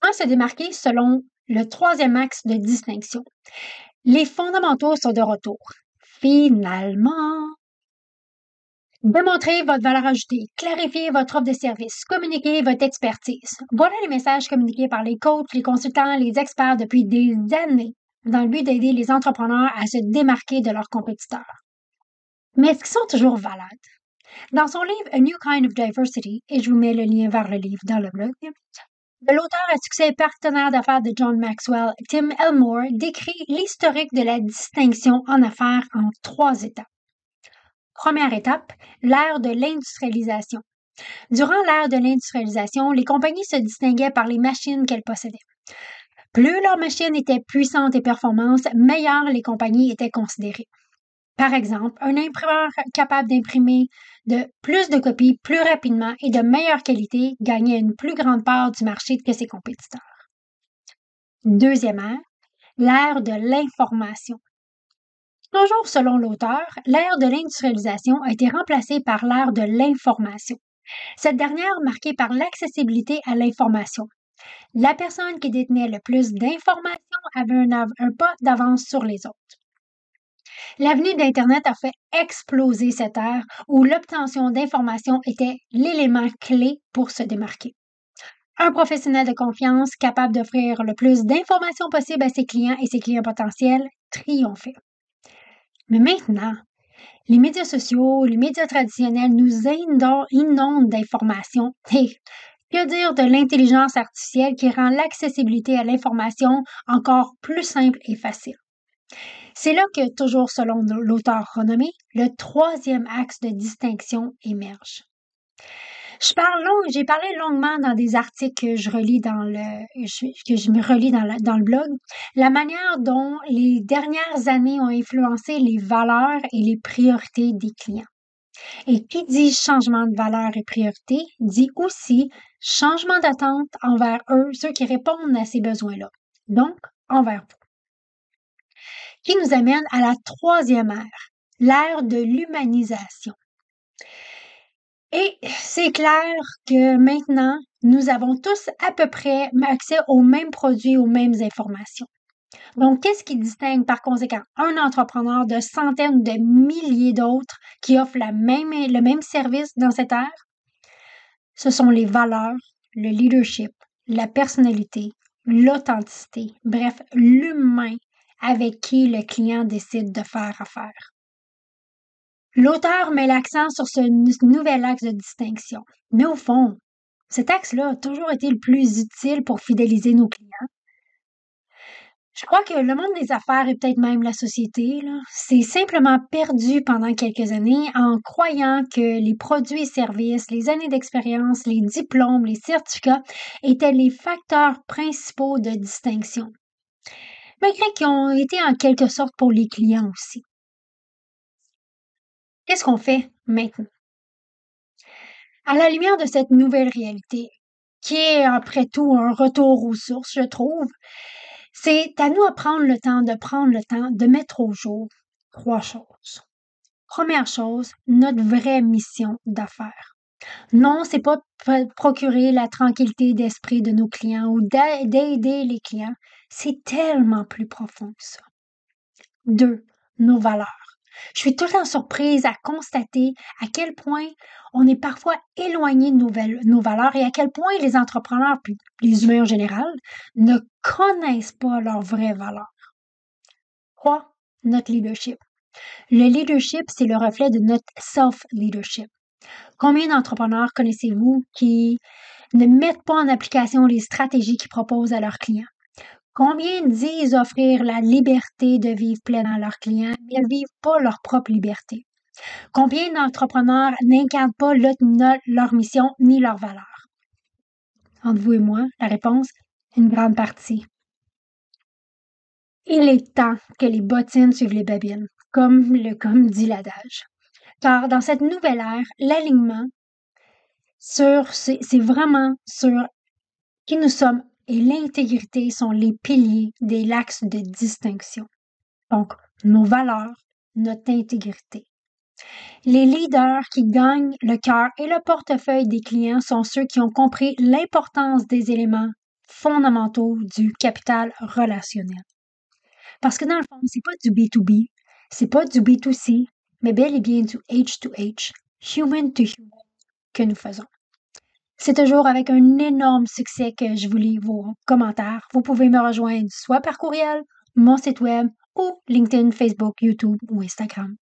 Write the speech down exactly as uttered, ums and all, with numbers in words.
Comment se démarquer selon le troisième axe de distinction? Les fondamentaux sont de retour. Finalement, démontrez votre valeur ajoutée, clarifiez votre offre de service, communiquez votre expertise. Voilà les messages communiqués par les coachs, les consultants, les experts depuis des années dans le but d'aider les entrepreneurs à se démarquer de leurs compétiteurs. Mais est-ce qu'ils sont toujours valables? Dans son livre A New Kind of Diversity, et je vous mets le lien vers le livre dans le blog, de l'auteur à succès et partenaire d'affaires de John Maxwell, Tim Elmore, décrit l'historique de la distinction en affaires en trois étapes. Première étape, l'ère de l'industrialisation. Durant l'ère de l'industrialisation, les compagnies se distinguaient par les machines qu'elles possédaient. Plus leurs machines étaient puissantes et performantes, meilleures les compagnies étaient considérées. Par exemple, un imprimeur capable d'imprimer de plus de copies plus rapidement et de meilleure qualité gagnait une plus grande part du marché que ses compétiteurs. Deuxième ère, l'ère de l'information. Toujours selon l'auteur, l'ère de l'industrialisation a été remplacée par l'ère de l'information. Cette dernière marquée par l'accessibilité à l'information. La personne qui détenait le plus d'informations avait un, av- un pas d'avance sur les autres. L'avenue d'Internet a fait exploser cette ère où l'obtention d'informations était l'élément clé pour se démarquer. Un professionnel de confiance capable d'offrir le plus d'informations possible à ses clients et ses clients potentiels triomphait. Mais maintenant, les médias sociaux, les médias traditionnels nous indo- inondent d'informations. Et que dire de l'intelligence artificielle qui rend l'accessibilité à l'information encore plus simple et facile? C'est là que, toujours selon l'auteur renommé, le troisième axe de distinction émerge. Je parle long, j'ai parlé longuement dans des articles que je relis dans le, que je me relis dans, la, dans le blog, la manière dont les dernières années ont influencé les valeurs et les priorités des clients. Et qui dit changement de valeurs et priorités dit aussi changement d'attente envers eux, ceux qui répondent à ces besoins-là. Donc, envers vous. Qui nous amène à la troisième ère, l'ère de l'humanisation. Et c'est clair que maintenant, nous avons tous à peu près accès aux mêmes produits, aux mêmes informations. Donc, qu'est-ce qui distingue par conséquent un entrepreneur de centaines de milliers d'autres qui offrent la même, le même service dans cette ère? Ce sont les valeurs, le leadership, la personnalité, l'authenticité, bref, l'humain avec qui le client décide de faire affaire. L'auteur met l'accent sur ce nouvel axe de distinction. Mais au fond, cet axe-là a toujours été le plus utile pour fidéliser nos clients. Je crois que le monde des affaires et peut-être même la société, là, s'est simplement perdu pendant quelques années en croyant que les produits et services, les années d'expérience, les diplômes, les certificats étaient les facteurs principaux de distinction, malgré qu'ils ont été en quelque sorte pour les clients aussi. Qu'est-ce qu'on fait maintenant? À la lumière de cette nouvelle réalité, qui est après tout un retour aux sources, je trouve, c'est à nous à prendre le temps de prendre le temps de mettre au jour trois choses. Première chose, notre vraie mission d'affaires. Non, c'est pas de procurer la tranquillité d'esprit de nos clients ou d'aider les clients. C'est tellement plus profond que ça. Deux, nos valeurs. Je suis tout le temps surprise à constater à quel point on est parfois éloigné de nos, val- nos valeurs et à quel point les entrepreneurs, puis les humains en général, ne connaissent pas leurs vraies valeurs. Trois, notre leadership. Le leadership, c'est le reflet de notre self-leadership. Combien d'entrepreneurs connaissez-vous qui ne mettent pas en application les stratégies qu'ils proposent à leurs clients? Combien disent offrir la liberté de vivre pleinement à leurs clients, mais ne vivent pas leur propre liberté? Combien d'entrepreneurs n'incarnent pas le, no, leur mission ni leurs valeurs? Entre vous et moi, la réponse, une grande partie. Il est temps que les bottines suivent les babines, comme, le, comme dit l'adage. Car dans cette nouvelle ère, l'alignement, sur, c'est, c'est vraiment sur qui nous sommes et l'intégrité sont les piliers des axes de distinction. Donc, nos valeurs, notre intégrité. Les leaders qui gagnent le cœur et le portefeuille des clients sont ceux qui ont compris l'importance des éléments fondamentaux du capital relationnel. Parce que dans le fond, c'est pas du B deux B, c'est pas du B deux C, mais bel et bien du H deux H, human to human, que nous faisons. C'est toujours avec un énorme succès que je vous lis vos commentaires. Vous pouvez me rejoindre soit par courriel, mon site web ou LinkedIn, Facebook, YouTube ou Instagram.